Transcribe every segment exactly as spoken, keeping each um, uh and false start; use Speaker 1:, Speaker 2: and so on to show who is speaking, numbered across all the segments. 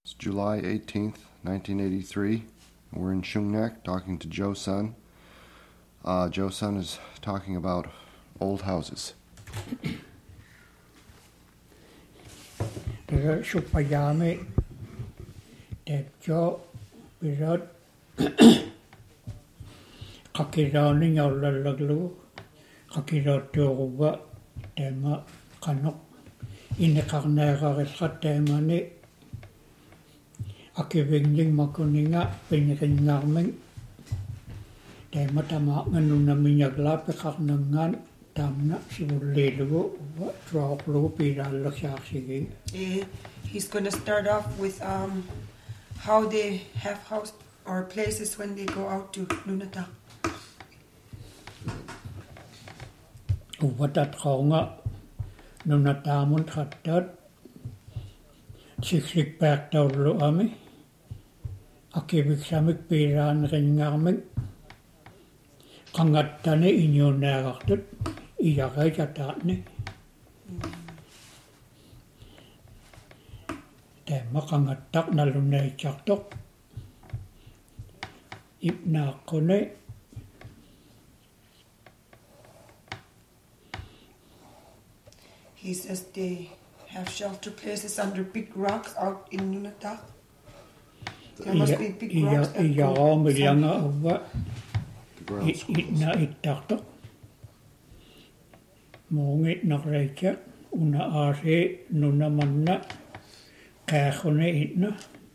Speaker 1: It's July eighteenth, nineteen eighty-three. And we're in Shungnak talking to Joe Sun. Uh, Joe Sun is talking about old houses.
Speaker 2: Rồi sụp bà già mê đẹp cho bị rớt khắc kỳ rào ní nhau là lạc lũ khắc kỳ rào tiêu gục để mà khả nốc in khắc nè khắc khắc để mà ní ạc kỳ vinh nhưng mà cô ní ngã bình hình ngạc mình để mà ta mạc ngân nụ nà mình nhạc lá bê khắc nâng ngán tam na si lê lũ trọc lũ bị ra lạc sạc sĩ ghi.
Speaker 3: He's going to start off with um, how they have house or places when they go out to Nunatak.
Speaker 2: Uvatat khonga Nunatamun khatat siksik back to Luami Akivik Samik Piran Ringamik Kangatane in your Nagakut Iyakatatni. Để mà khang tắc na luôn này chắc tóc ít na con ấy
Speaker 3: He says they have shelter places under big rocks out in Nunatak. There must be big rocks that
Speaker 2: go
Speaker 1: The ground
Speaker 2: ít ít na ít chắc tóc mong ít na rải chắc una ase nuna manna Kækhone inne.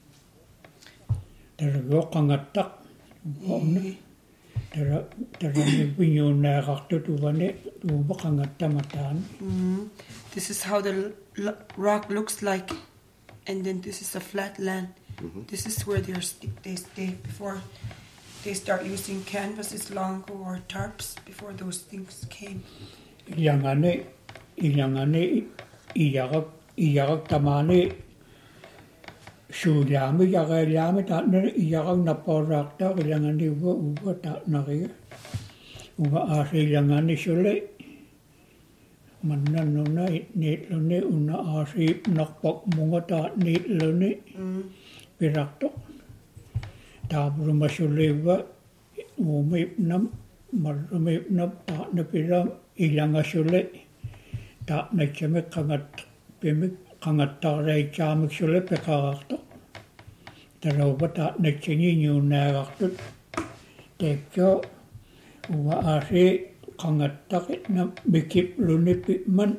Speaker 2: Der går kangatak. Omne. Der der ni binyo na rakto tu vane tu bakangata matan.
Speaker 3: This is how the l- rock looks like, and then this is a flat land. Mm-hmm. This is where they st- they stay before they start using canvases long ago or tarps before those things came.
Speaker 2: Yangane, yangane, iyarak iyarak tamane. Shulyami yagayami ta na iyagang naporakta kailangan uba uba ta na kaya uba ase kailangan sule manna nuna nit lune una ase nakpak munga ta nit lune pirakto ta bruma sule uba umip nam marumip nam ta na piram ilanga sule ta na chame kangat pimik kangat ta ray chamik sule pekarakto Taro bata na chingi nyu na rakut Tep cho Uwa ase kangat takit na bikip luni pitman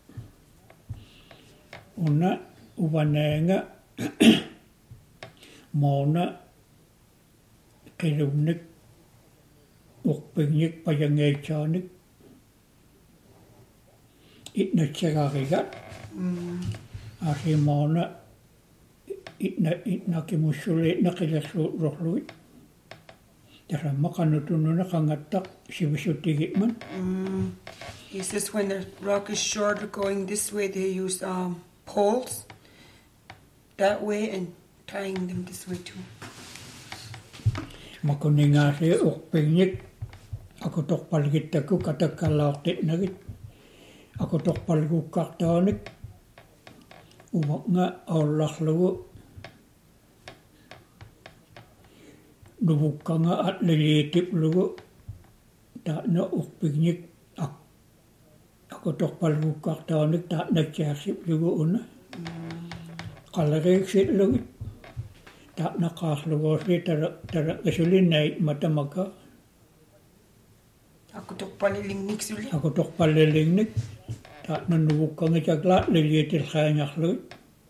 Speaker 2: Una uwa nenga Mona Kirunik Ukpinyik payangay chanik Itna chagarigat Ase mona Itna itna kimusule na kilasu rohlui. Tara makanutuno na kangatak sibisutigitman.
Speaker 3: He says when the rock is shorter going this way, they use um, poles that way and tying them this way too.
Speaker 2: Makuninga se ukpinyik. Ako tokpalgit ako katakalaktit nagit. Ako tokpalgu kaktanik. Uwak nga Allah lawo. Nubukka nga at lilitip lugo. Ta na ukpignik ak. Ako tokpal bukak taonik ta na chasip lugo una. Kalagay sit lugo. Ta na kaslugo si tara tara kasulin na matamaka.
Speaker 3: Ako tokpalilingnik suli.
Speaker 2: Ako tokpalilingnik. Ta na nubukka nga chagla lilitil khayanyak lugo.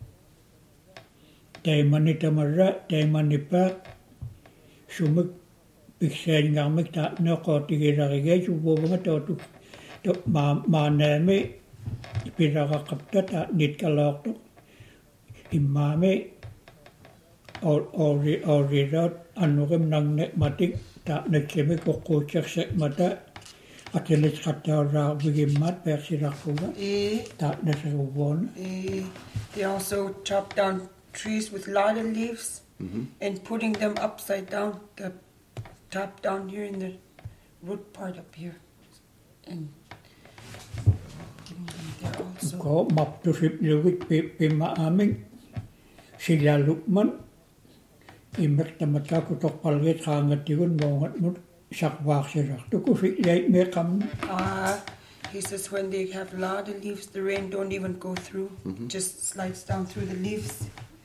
Speaker 2: Tay manita marra, tay manipak. Sumik piksen ngamik ta na ko tigiragay subo nga to to to ma ma neme piraga kapta ta nit kalok to imame or or or rat anugam nang ne matik ta na keme ko ko chek mata atelis khatta ra bigimat persirakuga ta na subon.
Speaker 3: They also chop down trees with lot of leaves. Mm-hmm. And putting them upside down, the top down here in the root part up here, and putting them there also.
Speaker 2: Ko map to ship lugit pima aming sila lukman imek tamata kutok palget kangat yun mongat mo sakbak sila. Tuku sila me kam.
Speaker 3: Uh, he says when they have a lot of leaves, the rain don't even go through.
Speaker 1: Mhm.
Speaker 3: Just slides down through the leaves.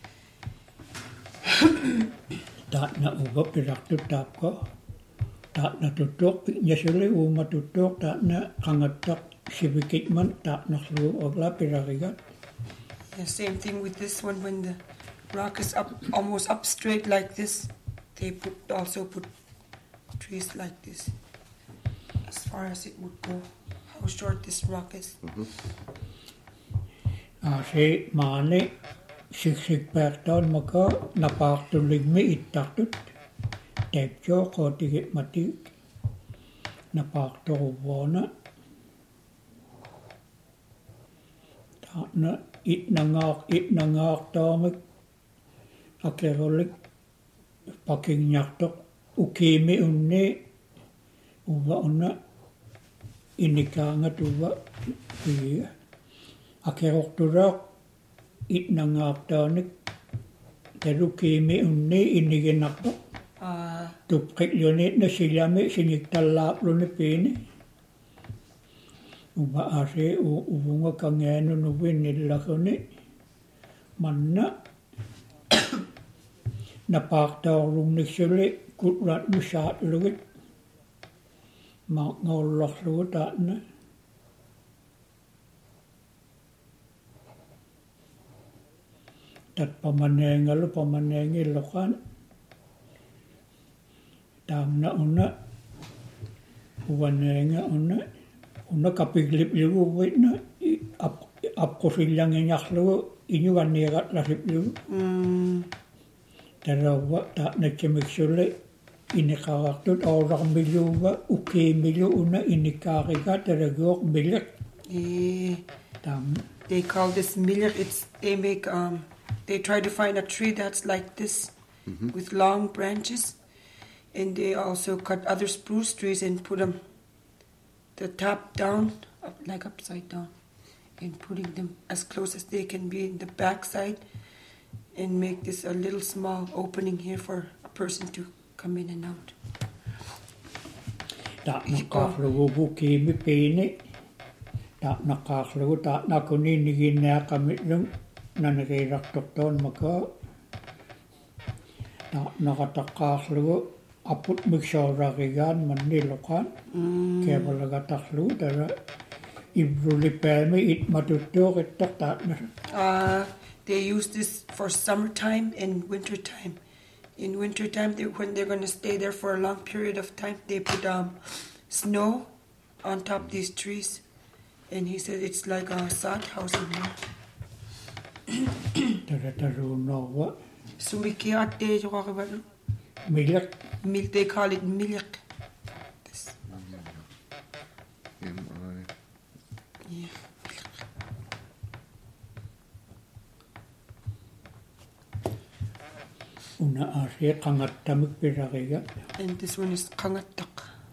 Speaker 2: Tak na uga pirak tu tap ko. Tak na tutok piknya sila uma tutok tak na kangat tak sibikit man tak na sulu ogla pirarigat.
Speaker 3: The same thing with this one. When the rock is up, almost up straight like this, they put also put trees like this, as far as it would go. How short this rock is.
Speaker 2: Ase mane siksik perton maka napak tulig me itakut. Tepjo ko tigit mati napak to wona. Tak na it nangak it nangak tomek akerolik paking nyaktok ukime unne uwa una inikanga tuwa iya akerok turak it nangak tonek terukime unne inigenaktok
Speaker 3: Uh,
Speaker 2: tupkik yunit na sila me sinik talap lo ni pini uba ase uunga kangeno nuwin nila kone manna napakta rung ni sili kutrat musat luwit mak ngolok luwit at na tat pamanenga lo pamanengi lokan tam na una uwanenga una una kapiglip liu wit na ap ap ko silang nyak lu inyu wanegat la sip liu
Speaker 3: mm,
Speaker 2: tarawa ta na chemik sule inikawak tut orang milu wa uke milu una inikariga taragok milik
Speaker 3: eh,
Speaker 2: tam
Speaker 3: they call this milir. It's they make um they try to find a tree that's like this with long branches, and they also cut other spruce trees and put them the top down, up, like upside down, and putting them as close as they can be in the back side, and make this a little small opening here for a person to come in and out.
Speaker 2: ta nakaklu uke mi pene ta nakaklu ta nakuni nigina kamit lung nanagirak tokton maka ta nakatakaklu aput miksaragigan manilokan kebalagataklu dara ibruli peme it matutok itak ta
Speaker 3: Uh, they use this for summertime and wintertime. In wintertime, they, when they're going to stay there for a long period of time, they put um, snow on top of these trees. And he said it's like a sod house in here.
Speaker 2: dara taruno wa
Speaker 3: Sumikiate,
Speaker 2: milak
Speaker 3: milk, they call it milik. This,
Speaker 1: M I
Speaker 3: yeah.
Speaker 2: una ase kangat tamik piragiga
Speaker 3: And this one is kangatak.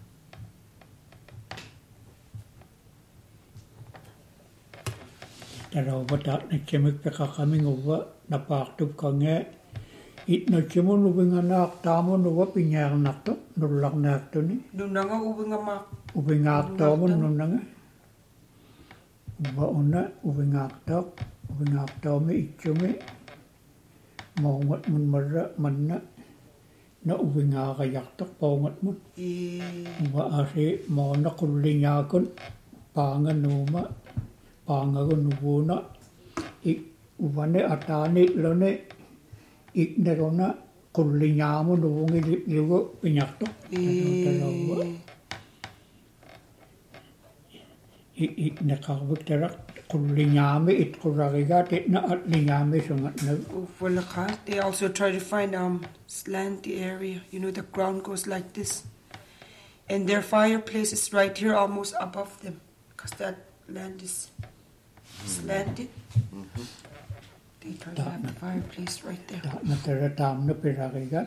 Speaker 2: tara wata na chemik peka kaming uwa napaktup kange it na chemo nubinganak tamo nuwa pinyar nakto nulak nakto ni
Speaker 3: Nunanga ubingamak.
Speaker 2: ubingak tamo nunanga uwa una ubingak tok ubingak tamo ichume mongot mun marra manna na ubingak ayak tok pongot mun
Speaker 3: Eh,
Speaker 2: uwa ase mo na kullinyakon panga numa panga nubuna ik uwane atani lone ik nerona kullinyamu nubungi ligo pinyakto
Speaker 3: eh,
Speaker 2: ik ik nakakabuk terak kullinyami it kuragigat it na at linyami sungat na
Speaker 3: Ufalaka. They also try to find um slanty area. You know, the ground goes like this, and their fireplace is right here, almost above them, because that land is slanted. They try to have the fireplace right there.
Speaker 2: ta na tera tam na piragigat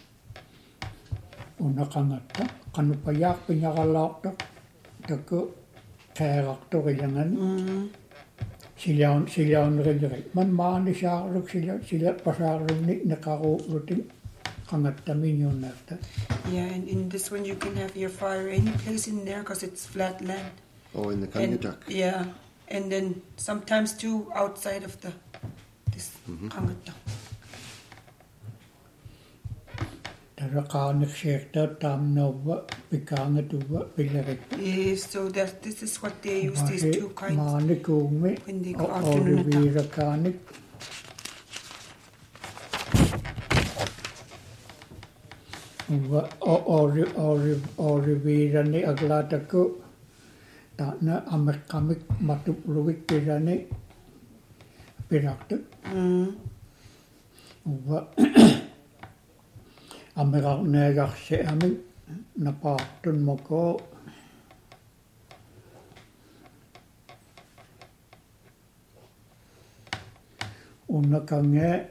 Speaker 2: una kangata kanu payak pinyakalak to tako terak to kayangan
Speaker 3: Mm.
Speaker 2: sillä on sillä on rilleri man maani saarluk sillä sillä pasaarlunni naqaruulutin qangattamin yunnarta.
Speaker 3: Yeah, and in this one you can have your fire any place in there because it's flat land.
Speaker 1: Oh, in the
Speaker 3: And,
Speaker 1: Kangatuk.
Speaker 3: yeah, and then sometimes too outside of the this qangatta.
Speaker 2: Taraqaaniqsiirtaa taamnauva pikaangatuva pillerik.
Speaker 3: Yes, so that this is what they use these two kinds.
Speaker 2: Maanikuumi
Speaker 3: When they go out to Nunata.
Speaker 2: oriviirakaanik uva ori ori oriviirani aglaataku taana ameqqamik matupluvik pirani piraktu
Speaker 3: Mm.
Speaker 2: uva ameqarneegarsiamik napaartun moko unnakange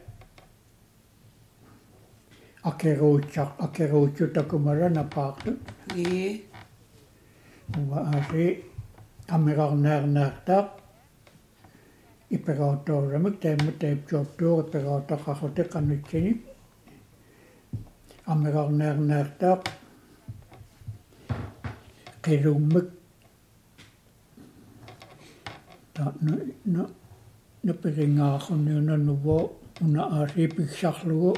Speaker 2: akeruutsa akeruutsutakumara napaartu
Speaker 3: Yeah.
Speaker 2: uva asi ameqarneerneertaaq ipegautooramik teemma teipsuortuur ipegautaqarrute qannutsini ameqarneerneertaaq qilummik ta no no no piringaarniuna nuvo una aasi piksarlugu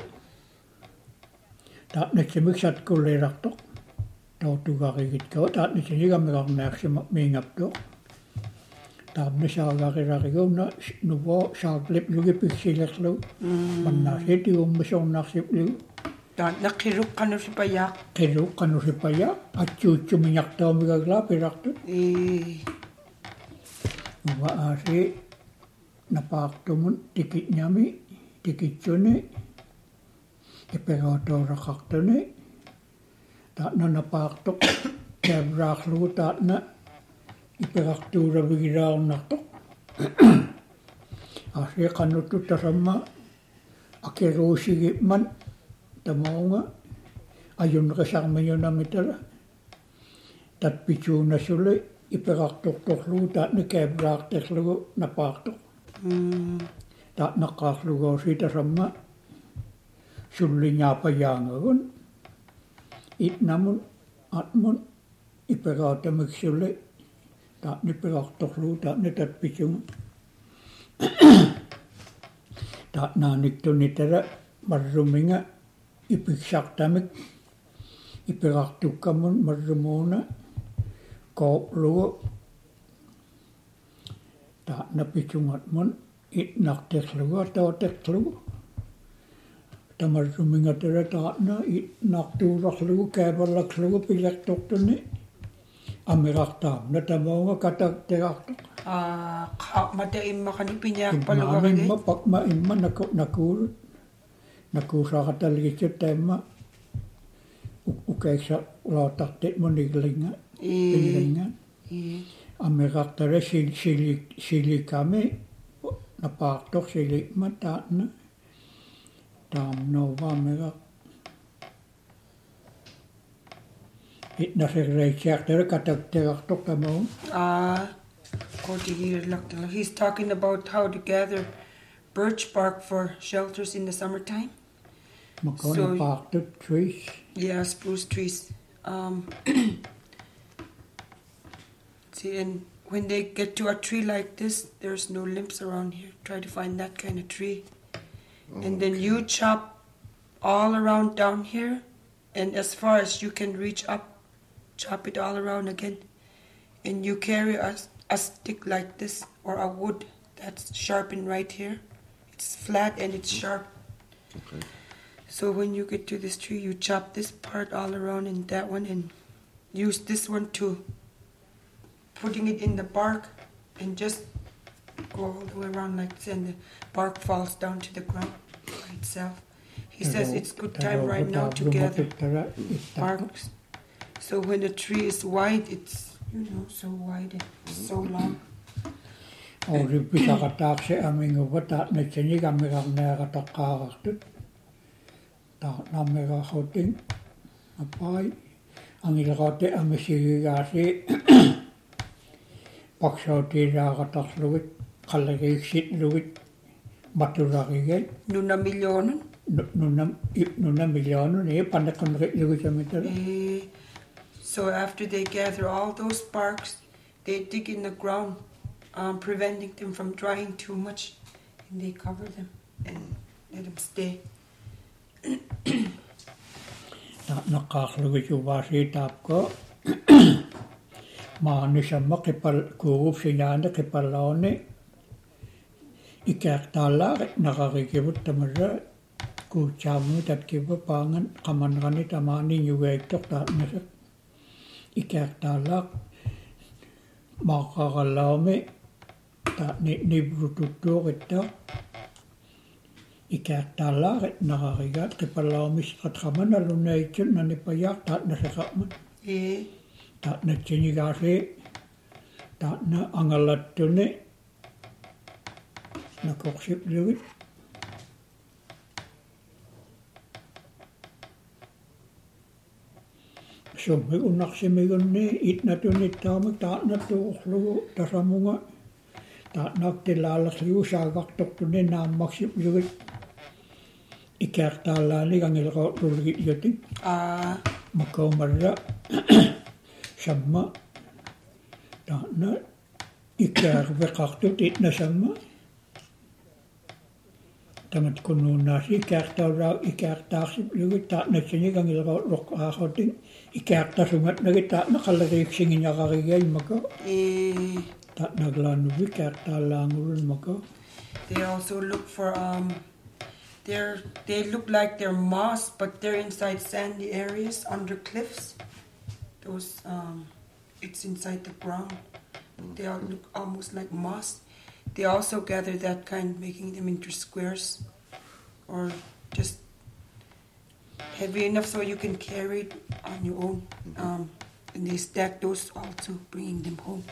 Speaker 2: ta natsimik satkullilartoq tautugarigitko ta natsinig ameqarneersima miingaptuq taamna saagarirariguna nuvo saagliplugi piksilerlu mannaasitiummasornarsiplu
Speaker 3: That nakiruk kanusipaya.
Speaker 2: qilu qanusipaya atsuutsumiñartaumigaglaa pirartut
Speaker 3: Eh.
Speaker 2: uva aasi napaartumun tikitñami tikitsuni ipegautooraqqartuni taatna napaartoq kaavraarlugu taatna ipegartuulavigilaarnartoq aasi qannuttu tasamma akeruusigimman tamaunga ajunqisarmiñunamitala tatpitsuunasuli ipegartortorlugu taatna kaavraarterlugu napaartoq
Speaker 3: Mm.
Speaker 2: taatnaqqaarlugoosi tasamma sulliñaapayaangagun itnamun atmun ipegaatamiksuli taatni ipegartorlugu taatni tatpitsunga taatnaaniktunitala marruminga ipiksartamik ipegartukkamun marrumuuna kooplugu taatna pitsungatmun itnarterlugu atauterlugu tamarrumingatala taatna itnartuularlugu kaavallaklugu pilertortuni amirartaamna tamaunga katakterartoq
Speaker 3: Ah, ka mata imma kani pinyak
Speaker 2: imma
Speaker 3: palugarige.
Speaker 2: pakma imma naku nakuulut nakuusaqataligitsut taimma ukaiksa laatartit muniglinga
Speaker 3: Eh.
Speaker 2: pillinga
Speaker 3: Eh.
Speaker 2: amirartala sil silik silikami napaartor silikma taatna taamnova amirar itnasirreitsiartala katakterartoq tamaun
Speaker 3: Ah, go to hear Laktala. He's talking about how to gather birch bark for shelters in the summertime.
Speaker 2: makona
Speaker 3: So-
Speaker 2: paartut trees
Speaker 3: Yeah, spruce trees. Um, see, and when they get to a tree like this, there's no limbs around here. Try to find that kind of tree. And then you chop all around down here, and as far as you can reach up, chop it all around again. And you carry a, a stick like this, or a wood that's sharpened right here. It's flat and it's sharp.
Speaker 1: Okay.
Speaker 3: So when you get to this tree, you chop this part all around and that one, and use this one to putting it in the bark, and just go all the way around like this, and the bark falls down to the ground by itself. He says it's good time right now to gather barks. So when the tree is wide, it's you know so wide and so long.
Speaker 2: ori pisaqataaqsi aminguva taatna tsinig amigarneerataqqaarartut taarnaammigaarrutin apai angileraate amisigigaasi paksautiilaaраtarlugit qallegiiksit lugit maturarigai
Speaker 3: Nuna miljonen.
Speaker 2: nuna nuna miljoonun ei pannakkonri lugisamitara
Speaker 3: Eh, So after they gather all those sparks, they dig in the ground, um, preventing them from drying too much, and they cover them and let them stay.
Speaker 2: naqaarlugisuvaasi taapko maanisamma qipal kuurup-sinaana qipallaorni ikaartaallaarit naqarikivut tamarra kuutsaamunu tatkiva paangan qamanrani tamaani nyugaiktor taatnasa ikaartaallaaq maaqaqallaumi taatni nivrututtuuqittaa ikaartaallaarit naqarigaat qipallaormis qatqamanallunaitsun nanipayaaq taatnaseqarman
Speaker 3: Eh,
Speaker 2: taatnatsinigaasi taatna angallattuni nakoqsiplugit summig unnaqsimigunni itnatunittaamik taatnatuuqlugu tasamunga taatnaaqtilaallerligu saagaqtortuni naammaksiplugit ikaartaallaanik angilqoortulgit yotik
Speaker 3: ah,
Speaker 2: makaumarra samma taatna ikaarveqartut itnasamma tamat kunnuunnaasi ikaartauraa ikaartaarsiplugut taatnatsinik angilqoorloqqaaqotin ikaartasungatnagit taatna qalleriiksinginaqarigaimaka
Speaker 3: eh,
Speaker 2: taatnaglaannuvi ikaartaallaangulun maka
Speaker 3: they also look for um, they're they look like they're moss, but they're inside sandy areas under cliffs. Those um, it's inside the ground. They all look almost like moss. They also gather that kind, making them into squares, or just heavy enough so you can carry it on your own. Um, and they stack those also, bringing them home.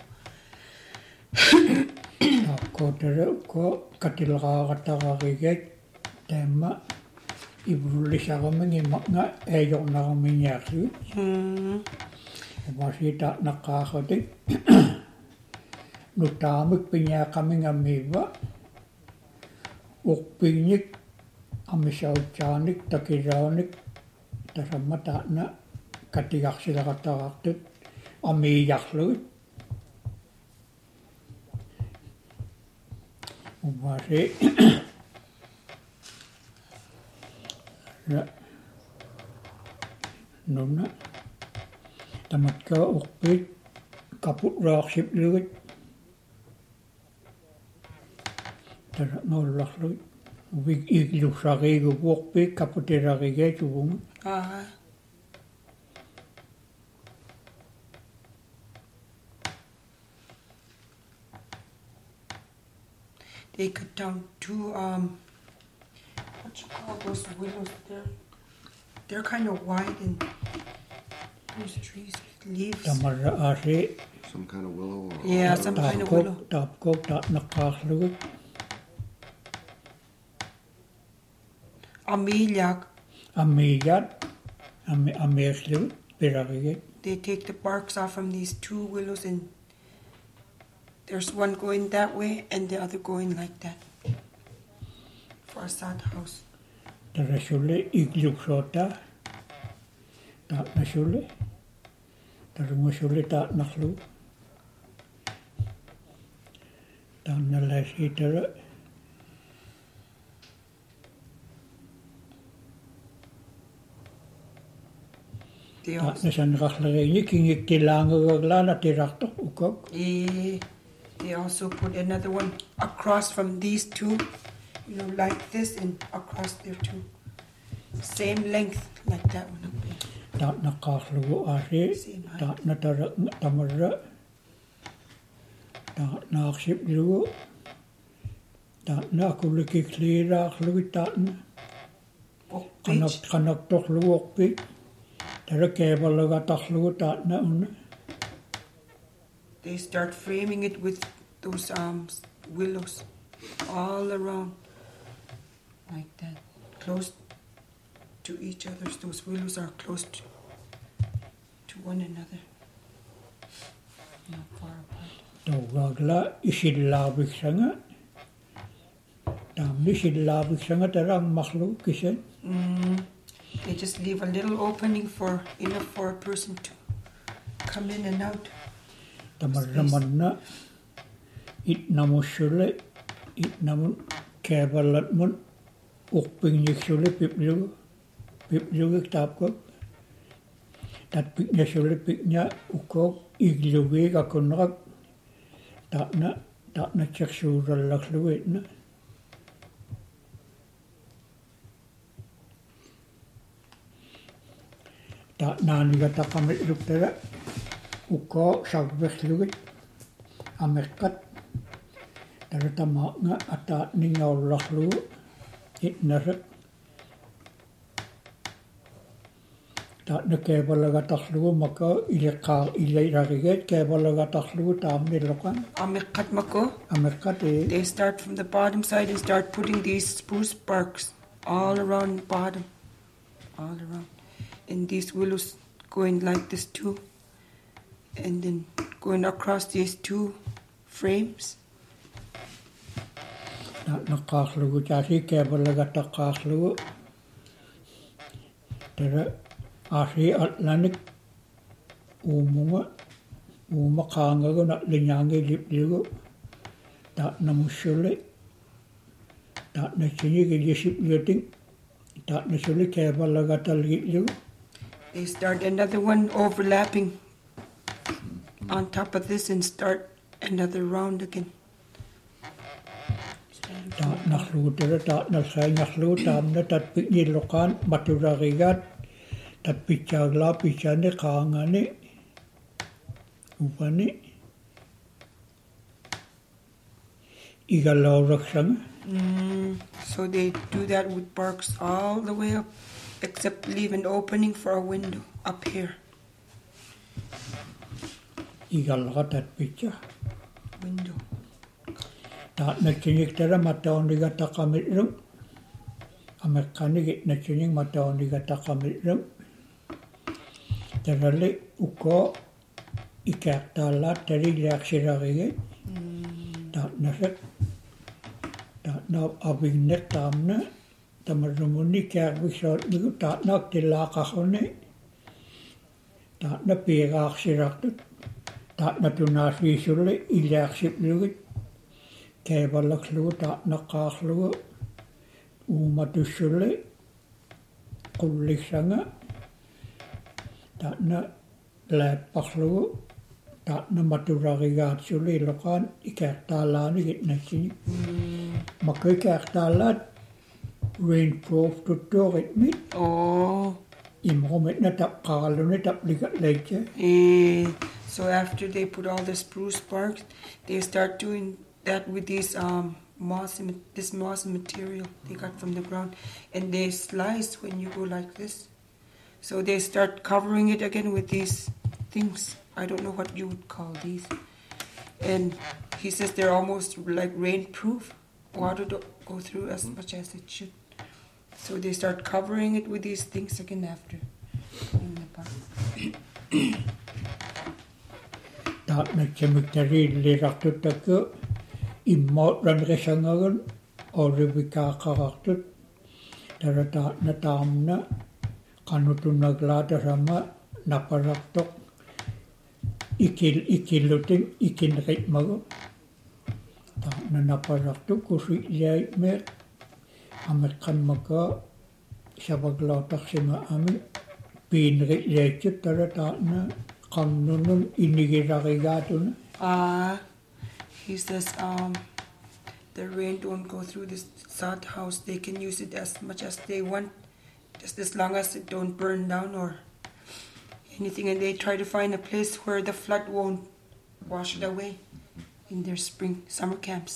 Speaker 2: taakkootara ko katilqaaqattaqarigat taamma ivrullisaqamangi maqnga aajornaqamiñaarlugut
Speaker 3: Hmm.
Speaker 2: Vasita naqaaqatik nutaamik piñaaqamingammiiva uqpiñik amisautsaanik takiraunik tasamma taatna katigarsilaqattaqartut amiijarlugut uvasi nunna tamatka uqpit kaputраaqsiplugut tara nollarlugut uvik iglussariiguvuorpit kaputirarigaatuvunga
Speaker 3: Ah. They cut down two um what you call those willows there. They're kind of wide and those trees with leaves.
Speaker 2: tamarra aasi
Speaker 1: Some kind of willow or
Speaker 3: Yeah, some kind of
Speaker 2: taapkok
Speaker 3: willow.
Speaker 2: taapkok taatnaqaarlugut
Speaker 3: Ameliak.
Speaker 2: amiigat ami amiaslugut pirarigat
Speaker 3: They take the barks off from these two willows and there's one going that way and the other going like that. For a sad house.
Speaker 2: tarasulle igluksota taatnasulle tarungasulle taatnarlu taannalaasiitara
Speaker 3: They also
Speaker 2: taatnasanrarleriini kingiktilaangagaglaana tirartor ukok
Speaker 3: Eh, they also put another one across from these two, you know, like this and across there too. Same length like that one up there.
Speaker 2: taatnaqaarlugu aasi
Speaker 3: Same height.
Speaker 2: taatnatara tamarra taatnaaqsiplugu taatna akullikikliiraarlugu taatna
Speaker 3: Oh,
Speaker 2: qanak
Speaker 3: beach.
Speaker 2: qanaktorluguorpit tara keevallugatarlugu taatna unna
Speaker 3: They start framing it with those um s- willows all around like that, close to each other. Those willows are close to, to one another, not far apart.
Speaker 2: tawagla isillaavissanga Tamni sillaavissanga tarang mahlu kisen.
Speaker 3: Mm, they just leave a little opening for enough for a person to come in and out.
Speaker 2: Tamarramanna it namusulle it namun kevalatmun ukpingniksulle piplugu piplugu tapko tat piknyasulle piknya ukok iglugi kakunrak takna takna chaksurallakluitna. Ta naaniga taqamit luktara ukko sagvekhlugit amerkat tara tamaanga ata ningaulaklu itnarak ta nakebalaga takhlu maka ilqa ilairaget kebalaga takhlu tamni lokan
Speaker 3: Amirkat mako.
Speaker 2: amerkat e
Speaker 3: They start from the bottom side and start putting these spruce barks all around the bottom, all around. And these willows going like this too, and then going across these two frames.
Speaker 2: ta naqakhlugu chasi kebalaga taqakhlugu tara asi atlanik umunga uma qaangagu na linyange lipligu ta namusulle ta nachini giliship yoting ta nasulle kebalaga talgilu.
Speaker 3: They start another one overlapping on top of this and start another round again.
Speaker 2: Ta nakhlu tara ta nasay nakhlu tamna tat pikni lokan maturagigat tat pichagla pichane qaangane upane igalauraksang.
Speaker 3: Mm, so they do that with barks all the way up, except leave an opening for a window up here.
Speaker 2: Igalaga tat picha
Speaker 3: Window.
Speaker 2: ta nachinik tara mataoniga taqamitrum amerkanigi nachinik mataoniga taqamitrum tarale ukko ikaqtalla tari liaksiragige ta nasak ta na abignet tamna tamarumuni kaqvisot nigu ta nak tilaqahone ta na piqaaksiratut ta natunaasvisulle iliaksiplugut kevalaklu ta naqaarlu uumatussulle qulliksanga ta na laapparlu ta na maturarigaatsulle iloqaan ikaqtaalaani gitnatsini makikaaqtaalaat rainproof tuttuurit mit
Speaker 3: Oh.
Speaker 2: imrumitna taqqaralluni tapligatlaitsa.
Speaker 3: Eh, so after they put all the spruce barks, they start doing that with these um moss, this moss material they got from the ground, and they slice when you go like this. So they start covering it again with these things. I don't know what you would call these. And he says they're almost like rainproof. Water don't go through as much as it should. So they start covering it with these things again after. In the box.
Speaker 2: Ta na cemetery liraktutakku immot ranresangagun oribikaaqarartut tara ta na taamna qanutunaglaata sama naparartoq ikil ikilutin ikinritmagu ta na naparartu kusiiait me ameqqammaka sabaglautarsima ami piinriiaitsit tara ta na qannunun inigirarigaatuna.
Speaker 3: Ah, he says um, the rain don't go through this sod house. They can use it as much as they want, just as long as it don't burn down or anything. And they try to find a place where the flood won't wash it away in their spring summer camps.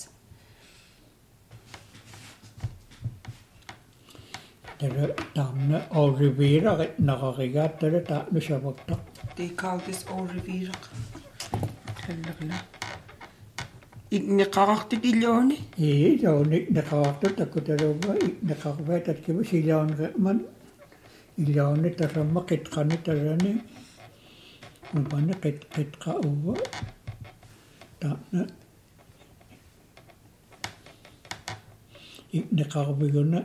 Speaker 2: Tara taamna orivira naqarigaat tara taamna sabagtaq.
Speaker 3: They call this Orivira. Igniqarartut illooni.
Speaker 2: Ee jooni naqaartu takutaruga naqarvatat kibu silaanreman illooni taramma qitqani tarani ubani qit qitqa uva taamna ikneqarviguna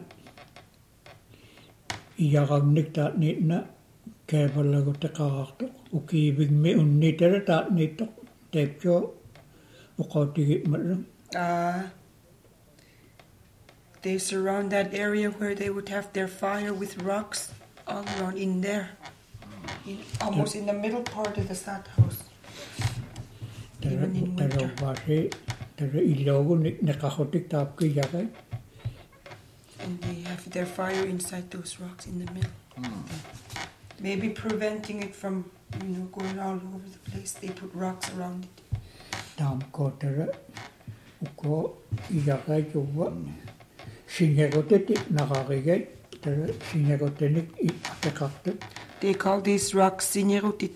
Speaker 2: iaragnik taatniitna kaapallagu teqarartoq ukiivigmi unnitala taatniittoq taipcho uqautigimmallam.
Speaker 3: Ah, they surround that area where they would have their fire with rocks all around in there, in, almost in the middle part of the sad house. Even in winter. And they have their fire inside those rocks in the middle. Mm. Maybe preventing it from, you know, going all over the place. They put rocks around it.
Speaker 2: Tam kotara uko iyakai chuwa sinyagote nakakigay tara sinyagotenik itakakte.
Speaker 3: They call these rocks sinyagotit.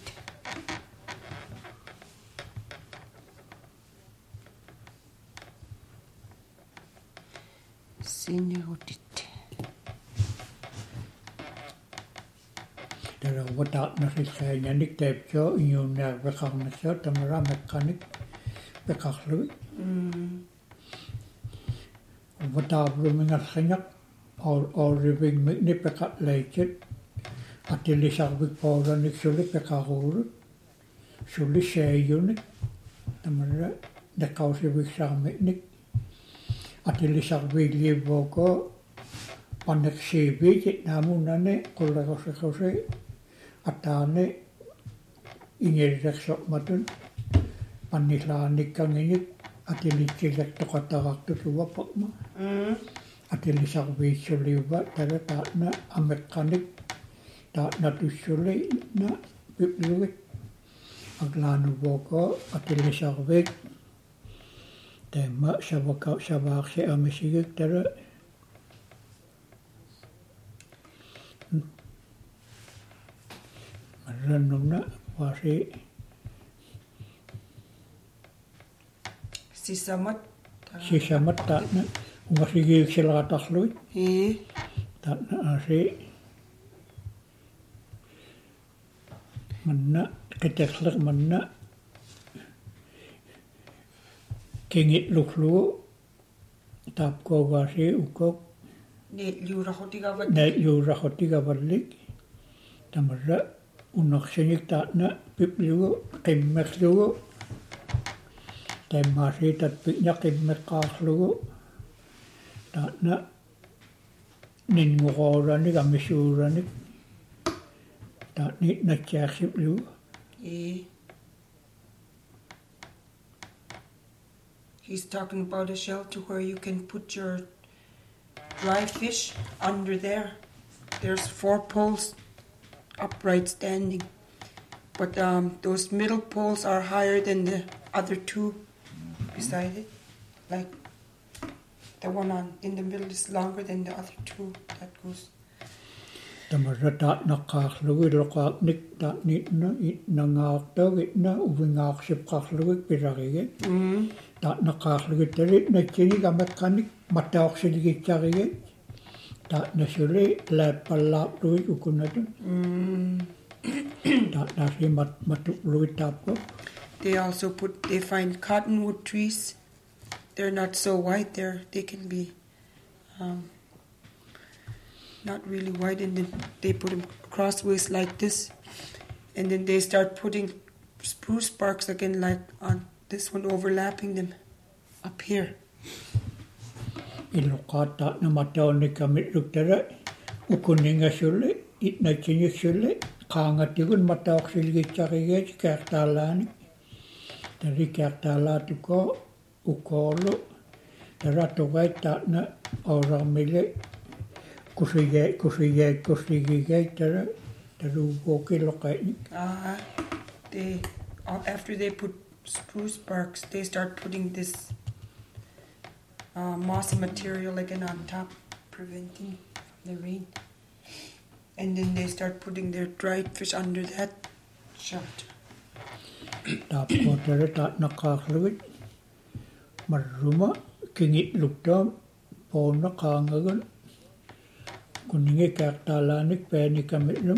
Speaker 3: Sinyagotit.
Speaker 2: Tara wata nasikaya nik taipcho inyuna bekarnasyo tamara mekanik bekaklu. Wata brumingasanyak or or living ni pekat leichet atilisarbik pawranik suli pekaruru suli shayunik tamara dekausibik sarmiknik atilisarbik livoko panek sibik namunane kullakosakose atane inyereksok matun panislaanik kanginik atilikilek toqatarartu suwapaqma atilisarbik suliuba tala taatna ameqqanik taatna tussuli na piplugit aglaanuvuoko atilisarbik taimma savaka savaarsi amisigik tala marrannumna wasi
Speaker 3: Sisamat.
Speaker 2: Sisamat taatna ungasigik silaqatarluit.
Speaker 3: Eh.
Speaker 2: Taatna asi manna qiteqleq manna kingit luklu taapkoogasi ukok
Speaker 3: Ne liurahotigavat.
Speaker 2: ne liurahotigavallik tamarra unaqsinik taatna pipligu qimmerlugu taimmaasi tatpikña qimmeqqaarlugu taatna ninngorooranik amisuuranik taatni natsiarsiplugu.
Speaker 3: Eh. He's talking about a shelter where you can put your dry fish under there. There's four poles upright standing, but um, those middle poles are higher than the other two beside it. Like the one on in the middle is longer than the other two that goes.
Speaker 2: Tamarra taatnaqqaarlugu loqaaqnik taatniitna itnangaartau itna uvingaarsiqqaarlugu pirarige taatnaqqaarlugu talit natsinik ameqqanik mataorsiligitsarige taatnasuli laappallaarluit ukunatun taatnaasi mat matukluit taapko.
Speaker 3: They also put they find cottonwood trees. They're not so wide there. They can be um, not really wide, and then they put them crossways like this, and then they start putting spruce barks again like on this one, overlapping them up here.
Speaker 2: Iluqaata namataonnikamitlluktara ukuningasuli itnatsiniksulli qaangatigun mataorsiligitsarigeet kaartaalaani tari kaartaalaatuko ukoolu taratuqait taatna aurarmile kusiya kusiya kusigigait tara taruuvuokiloqaitnik.
Speaker 3: Ah, they after they put spruce barks, they start putting this uh, mossy material again on top, preventing the rain. And then they start putting their dried fish under that shelter.
Speaker 2: Taapko tara taatnaqqaarlugit marruma kingit luktaam poonna qaangagun kuningi kaartaalaanik paanikamitlum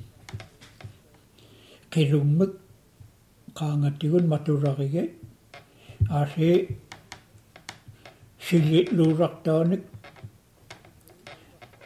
Speaker 2: qilummik qaangatigun maturarige aasi silitluurartaanik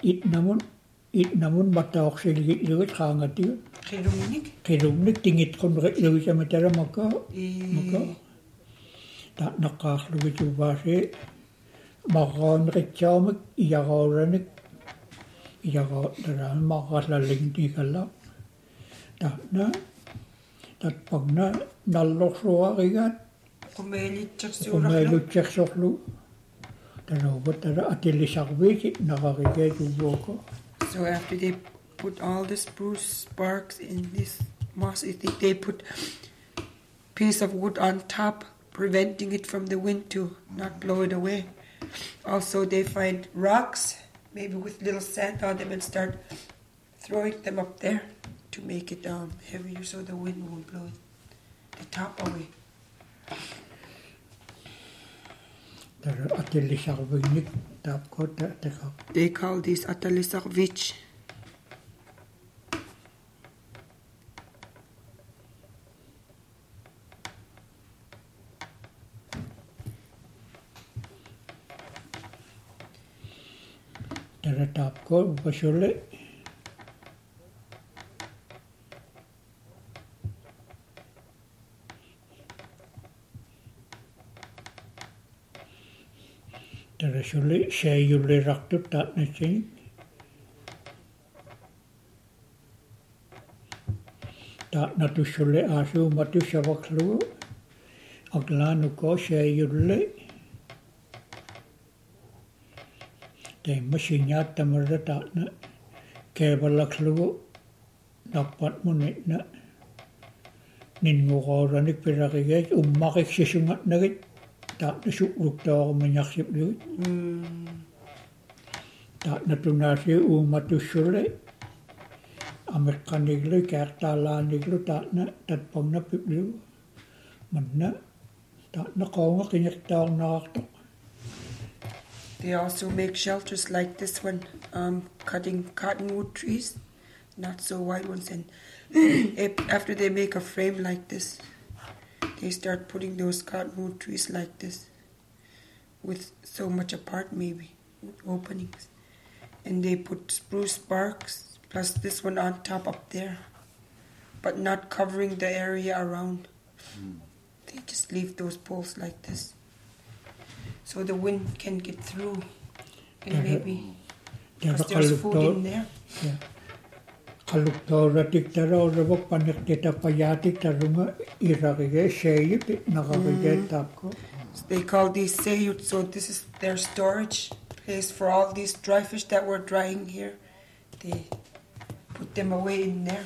Speaker 2: it namun it namun mataok siligit luit kangatiu.
Speaker 3: Gerumnik.
Speaker 2: Gerumnik tingit kon rek luit sa matara maka maka. Tak nakak luit ubase makan rechamak iyagauranik iyagauranik makas la lingti kala. Tak na tak pag na nalok suwa kigat.
Speaker 3: Kumelit chak surak
Speaker 2: Kumelit chak soklu. Tara ba tara atilisak wiki nakakigay uboko.
Speaker 3: So after they put all the spruce barks in this moss, I think they put piece of wood on top, preventing it from the wind to not blow it away. Also, they find rocks, maybe with little sand on them, and start throwing them up there to make it um, heavier so the wind won't blow it, the top away. They call this Atalisarvich.
Speaker 2: Tara tap ko basule. Tara sule shay yule raktu tak na ching. Tak na tu sule asu matu shavaklu. Aglanu ko shay yule. Te masinya tamarda tak na. Kebalaklu dapat munit na. Ningukoranik pirakigay umakik sisungat na git. Tak na sukruk daw ako manyaksip liwit.
Speaker 3: Mm.
Speaker 2: Tak na tunasi umatusule. Amerikaniglo, kertalaniglo, tak na tatpam na piplo. Man na, tak na kaunga kinyakta ang nakaktok.
Speaker 3: They also make shelters like this one, um, cutting cottonwood trees, not so wide ones. And after they make a frame like this, they start putting those cottonwood trees like this, with so much apart maybe, with openings. And they put spruce barks, plus this one on top up there, but not covering the area around. Mm. They just leave those poles like this, so the wind can get through, and maybe, because there's food in there.
Speaker 2: Yeah. Kaluktoratik taro rabok panekita payatik tarunga irakige shayut nakakige tapko.
Speaker 3: They call these sayut, so this is their storage place for all these dry fish that were drying here. They put them away in there.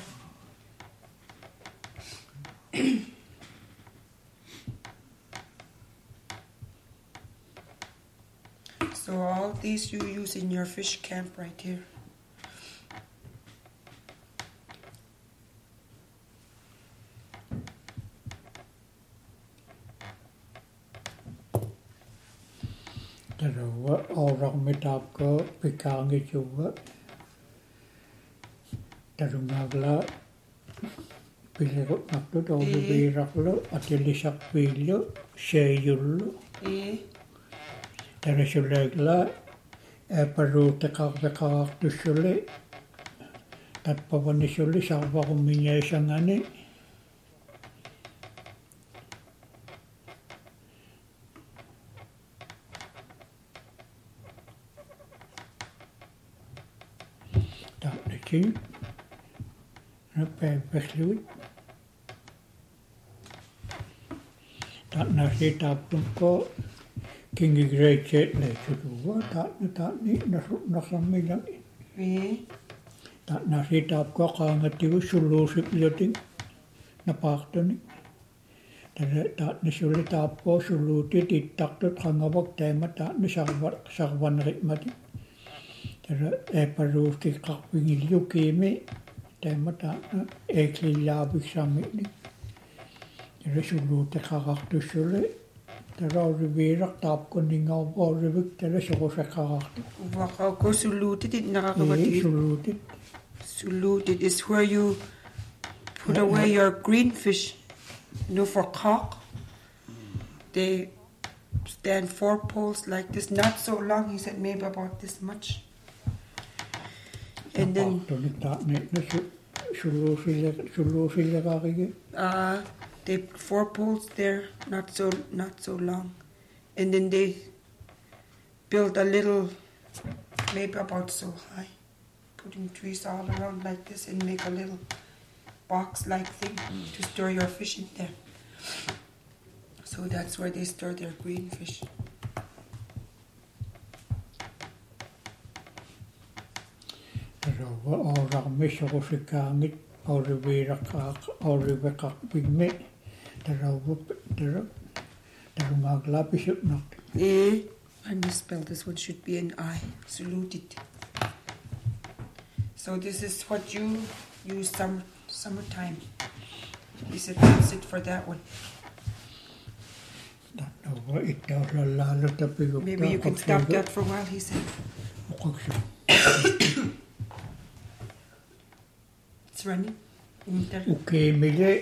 Speaker 3: So all these you use in your fish camp right here.
Speaker 2: Tarawa orang mitap ko pikangi juga. Tarungagla pilih nakto daw biraklo atilisak pilo shayulo.
Speaker 3: Eh.
Speaker 2: Tarasulegla e paru tekak tekak tusule. Tatpawan nisuli sakwa kuminya isangani. King, apa besluit? Tak nasi tapung ko king igreja le chuwa tak tak ni nasuk nasami lang.
Speaker 3: Eh.
Speaker 2: Tak nasi tap ko kangatiu sulusip loting napakto ni. Tak tak nisulit tap ko suluti titak tot kangawag tema tak nisakwan sakwan ritmati. Tara e paru ki kakpingil yu keme tema ta e klilabik sami ni. Tara sulu te kakaktu sule. Tara rivirak tap ko ningaw po rivik tara sako sa kakaktu.
Speaker 3: Wakaw ko sulutit it nakakawati.
Speaker 2: E sulutit.
Speaker 3: Sulutit is where you put away your green fish. You know, for cock. They stand four poles like this, not so long, he said maybe about this much. And then uh, they put four poles there, not so not so long, and then they built a little, maybe about so high, putting trees all around like this and make a little box-like thing to store your fish in there. So that's where they store their green fish. Eh, I misspelled this one, should be an I. Saluted. So this is what you use summer summertime. He said that's it for that one. Maybe you can stop that for a while, he said. It's running.
Speaker 2: Okay, mile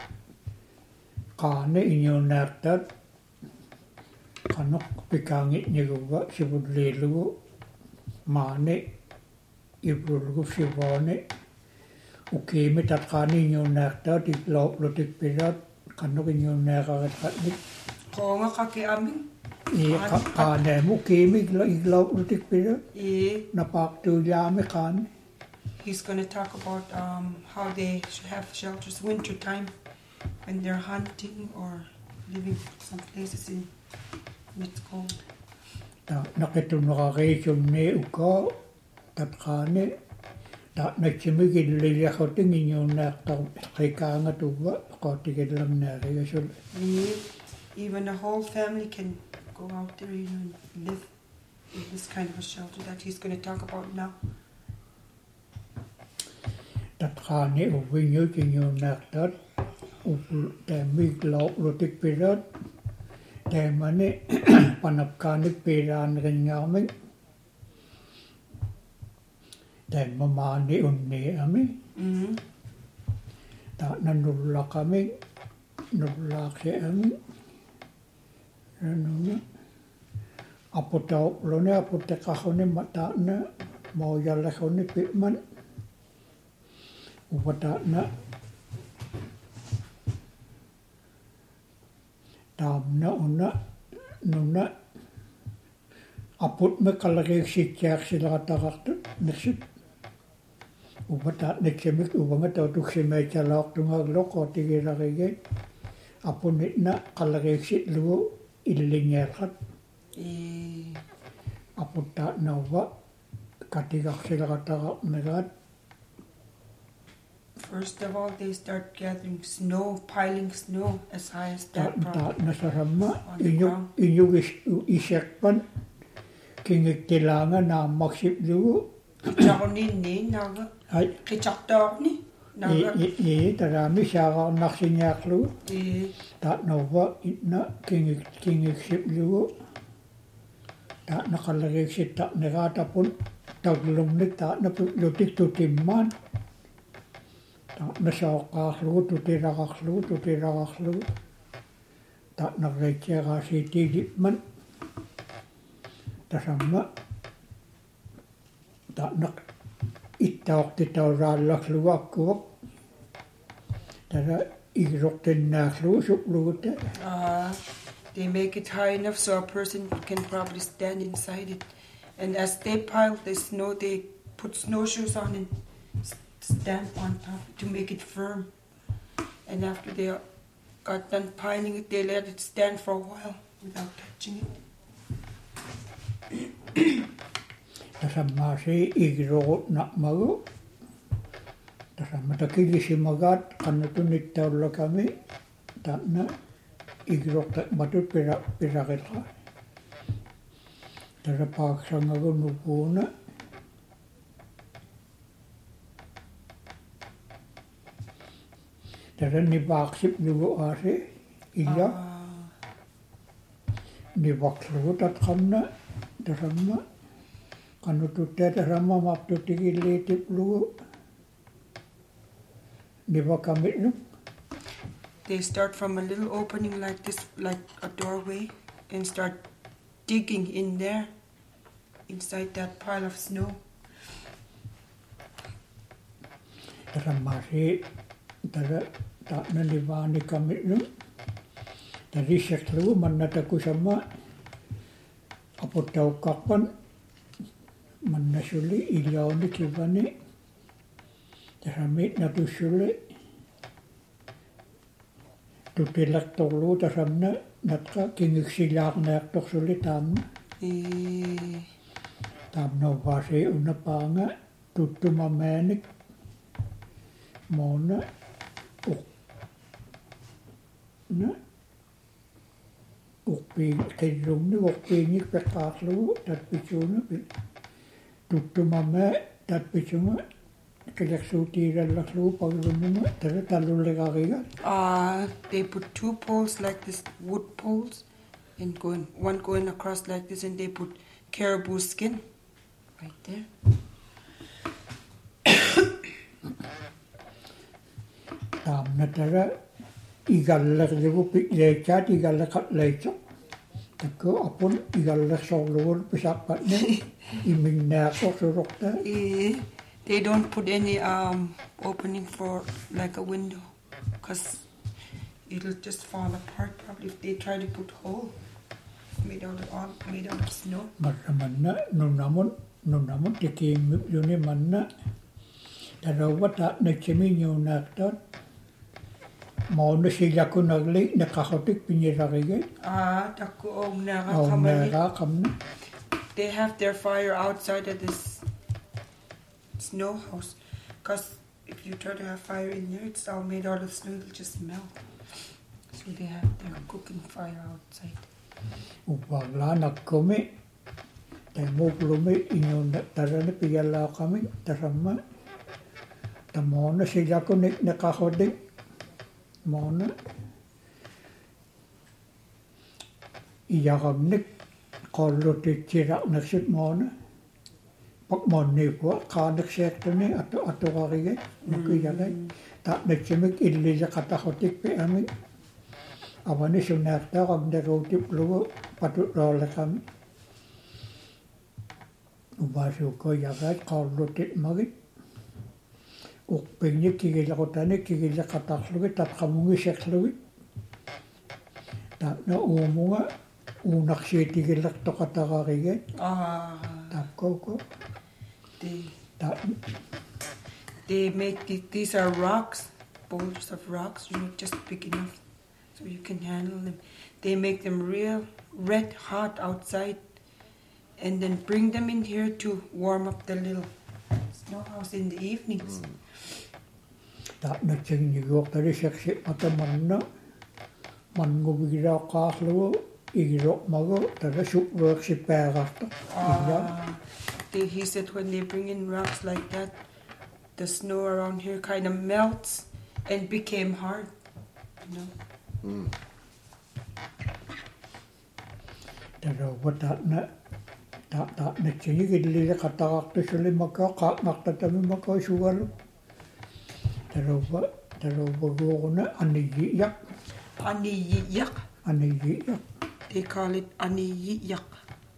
Speaker 2: kane inyo nartat kanok pikangit niguwa sibudlelu mane ibrulgu sibone okay mitat kane inyo nartat iglop lotik pirat kanok inyo naratat ni
Speaker 3: konga kake amin
Speaker 2: e kane mu kemi iglop lotik pirat
Speaker 3: e
Speaker 2: napak tu yame kane.
Speaker 3: He's going to talk about um, how they should have shelters winter time when they're hunting or living some places in when it's cold.
Speaker 2: Ta naketu nakareisyon ne uko tatkane ta nakchimigil liya khoting inyo na ta kaya nga tuwa kotigil lang na reisyon.
Speaker 3: Even a whole family can go out there, you know, and live in this kind of a shelter that he's going to talk about now.
Speaker 2: Tatkane uwinyo kinyo naktat upu temig law rotik pirot temane panapkanik piran ringaming tem mamani unni ami ta nanulla kami nulla ke ami nanuna apotau lone apotekahone mata na mau yalakone pitman Wata na tam na una nuna aput me kalage sikyak sila tarak nexit ubata nexemik ubanga tautu xeme chalok tunga loko tigira rege apun na kalage sit lu illinger khat
Speaker 3: e
Speaker 2: aputa na wa katigak sila tarak negat.
Speaker 3: First of all, they start gathering snow, piling snow as high as that
Speaker 2: Ta nasarama inyo inyo isekpan kingik tilanga na maksip lu.
Speaker 3: Kichak ni ni naga.
Speaker 2: Ay
Speaker 3: kichak dog ni naga.
Speaker 2: E e tarami siya naksinyak lu.
Speaker 3: E
Speaker 2: Ta nova na kingik kingik sip lu. Ta nakalagay si ta negata pun taglong ni ta na lutik tutimman. Ta nasakak lu tutirakak lu tutirakak lu. Ta nagrekyaka si tigitman. Ta sama ta nak itak titawralak lu akuak. Ta igrok tinnak lu suplu te.
Speaker 3: Uh, they make it high enough so a person can probably stand inside it. And as they pile the snow, they put snowshoes on and stand on top to make it firm. And after they got done piling it, they let it stand for a while without touching it.
Speaker 2: Tasama si igro na mago. Tasama takili si magat kanutunit tawla kami. Tana igro tak batut pira pira kita. Tarapak sangago nupuna. Tara ni baksip lugo ase iya ni bakslu tat kamna tarama kanu tutte tarama maptu tigili tip lugo ni bakamit.
Speaker 3: They start from a little opening like this, like a doorway, and start digging in there inside that pile of snow.
Speaker 2: Taramasi tara takna livani kamitlu tadi seklu manataku sama apotau kapan manasuli ilauni kibani taramit natusuli tutilak tolu taramna natka kingiksilak nak toksuli tamna
Speaker 3: Eh,
Speaker 2: tamna vasi unapanga tuttumamenik mona uk na ukpi kejumni ukpi pekaklu dat pichuna tuttumame dat pichuna keleksuti relaklu paglumuma tere talulegariga
Speaker 3: uh, they put two poles like this, wood poles, and going one going across like this, and they put caribou skin right there.
Speaker 2: tamna tere igallak ligu lechat igallak lechat takko apun igallak solur pisapatne imingna ko surokta
Speaker 3: Eh, they don't put any um opening for like a window, because it'll just fall apart probably if they try to put hole made out of all made out of snow.
Speaker 2: marmanna nunamun nunamun tikim yuni manna tarawata nekemi nyunakta mauna silaku nagli nakahotik pinyirarige
Speaker 3: Ah, taku og naga
Speaker 2: au
Speaker 3: kamali.
Speaker 2: nera kamna
Speaker 3: They have their fire outside of this snow house, because if you try to have fire in there, it's all made out of snow, it'll just melt. So they have their cooking fire outside.
Speaker 2: upagla nakkomi tamuklumi inyun tarane piyala kami taramma tamona silaku nik nakahotik mona iyagnik kollote tirak naksit mona pak monni po kanak sektone ato ato karige nakiyalay ta naksimik illi kata hotik pe ami awani sunakta kamda rotip lugo patut rola kami ubasu ko yagat kollote magit ukpingnya kigila kotane kigila kataklugi tat kamungi seklugi tak na umunga unak siya tigilak to katakarige
Speaker 3: Ah,
Speaker 2: tak ko ko
Speaker 3: they
Speaker 2: tak
Speaker 3: they make the, these are rocks, boulders of rocks, you know, just big enough so you can handle them. They make them real red hot outside, and then bring them in here to warm up the little snow house in the evenings.
Speaker 2: tak na ching yugok tari seksi mata manna mangu bigira kaklu igirok mago tara sup work si perakta
Speaker 3: Ah, they, he said when they bring in rocks like that, the snow around here kind of melts and became hard, you know.
Speaker 1: Mm.
Speaker 2: tara wata na tak tak na ching igili katakakta suli maka kak nakta tami maka sugalu tara wa tara wa gona aniyiyak
Speaker 3: Aniyiyak,
Speaker 2: aniyiyak
Speaker 3: they call it aniyiyak.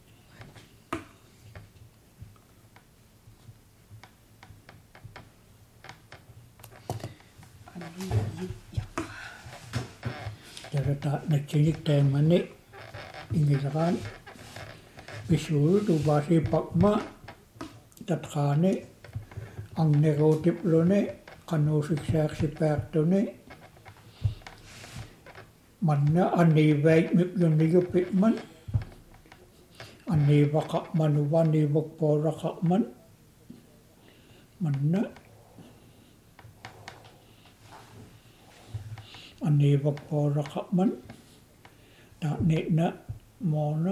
Speaker 3: Aniyiyak.
Speaker 2: tara tak na ching temane ingilakan bisul tu basi pakma tatkane ang negotip lone kanu siksak si pektone manna ani wait mip yun niyo pitman ani waka manuwan ni wakpora kakman manna ani wakpora kakman ta ne na mona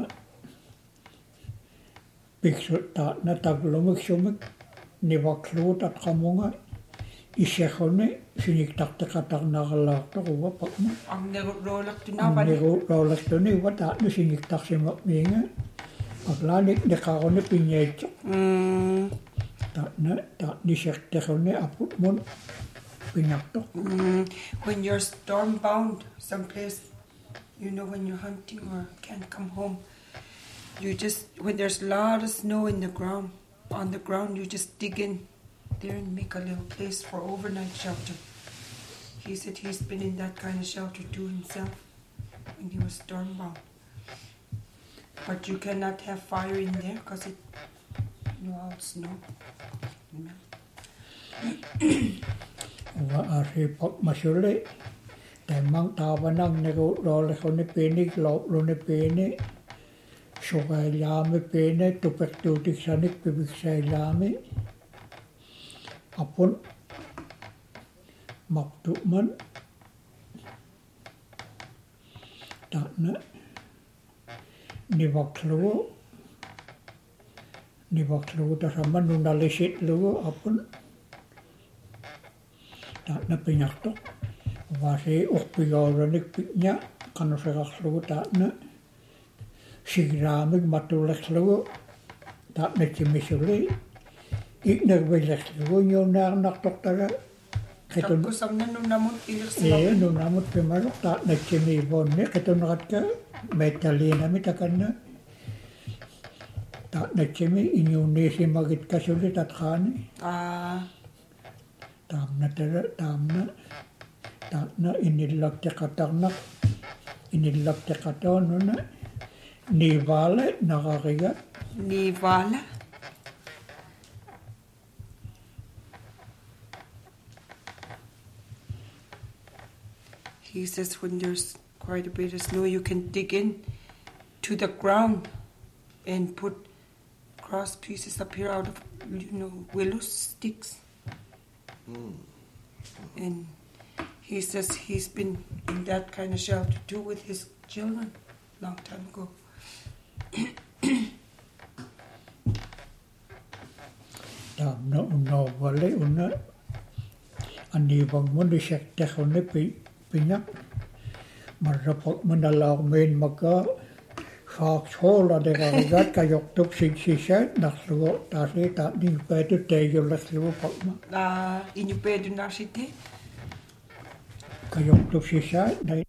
Speaker 2: picture ta na taglumik sumik ni waklu tat kamunga isekone sinik tak tak tak nakalak to wa pakma
Speaker 3: Ang nagulolak to na
Speaker 2: ang
Speaker 3: ba?
Speaker 2: niro rolak to ni wata no sinik tak si makminga paglanik de kakone pinyechok
Speaker 3: Mm,
Speaker 2: ta na ta ni sek tekone aput mon pinyak to
Speaker 3: mm, when you're storm bound someplace, you know, when you're hunting or can't come home, you just, when there's a lot of snow in the ground, on the ground, you just dig in there and make a little place for overnight shelter. He said he's been in that kind of shelter too himself when he was stormbound. But you cannot have fire in there because it, you know, all snow.
Speaker 2: Wa ari pak masule. Tại mang ta và năng này có đó là không nên bên này lọp luôn này bên này số cái làm cái bên này tụt bạch tụt đi sang này bị bị sai làm ấy apun mặc tụt mình đã nè ni vak lúa ni vak lúa ta sama nu nalisit lúa apun đã nè bị nhắc tụt và sẽ ốc bây giờ là nước bị nhá còn sẽ gặp lúa đã nữa xịt ra mình mặt tôi lệch lúa đã nên chỉ mình xử lý ít nước về lệch lúa nhiều nàng nặc tóc ta ra cái tôi
Speaker 3: Có xong nên nó muốn đi được
Speaker 2: é nó nằm một cái mà lúc đã nên chỉ mình vốn nữa cái tôi nói cái mẹ ta liền là mấy ta cần nữa đã nên chỉ mình Indonesia mà cái cái xử lý đặt khán
Speaker 3: À,
Speaker 2: tam na ta ra tam na ta na inilak te katarnak inilak te katono na ni vale nakakagat
Speaker 3: Nivala. He says when there's quite a bit of snow, you can dig in to the ground and put cross pieces up here out of, you know, willow sticks.
Speaker 1: Mm.
Speaker 3: And he says he's been in that kind of shelter too with his children long time ago.
Speaker 2: tam na uno vale una ani vang mon di sek te khone pi pinyak marapok manalaw men maka khak chola de gagat kayok tup sig sisat naklo ta se ta ding pe tu te yo laklo pakma
Speaker 3: Uh, in your bed in Nashite?
Speaker 2: kayok tup sisat dai